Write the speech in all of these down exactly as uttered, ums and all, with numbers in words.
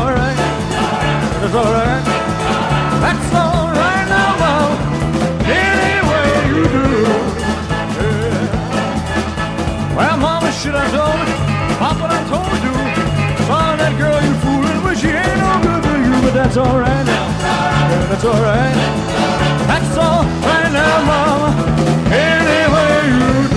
alright. That's alright. That's alright now, Mama. Any way you do. Yeah. Well, Mama should have told me. Papa, I told you. Son, that girl you fooling with, she ain't no good to you. But that's alright now. Yeah, that's alright. That's alright now, Mama. Any way you do.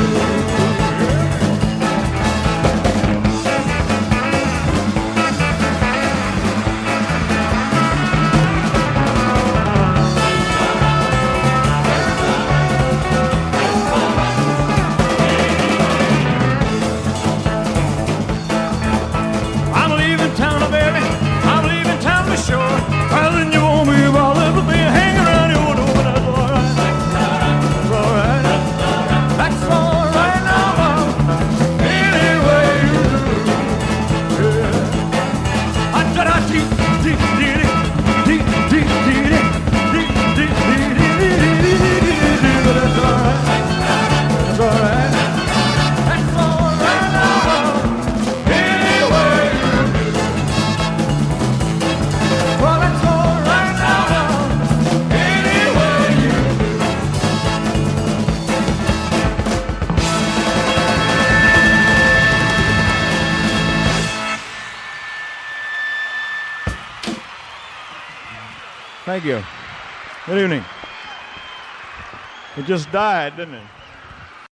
Sure. Well, then you won't be bothered with me hanging around your door, but that's all right. That's all right. That's all right now, Mama. Any way you do. Yeah. I said I dee dee dee dee dee dee dee dee dee dee dee, but that's all right. That's all right. That's all right now, Mama. Any way you do. Well, that's all right now, Mama. Any way you do. Thank you. Good evening. It just died, didn't it?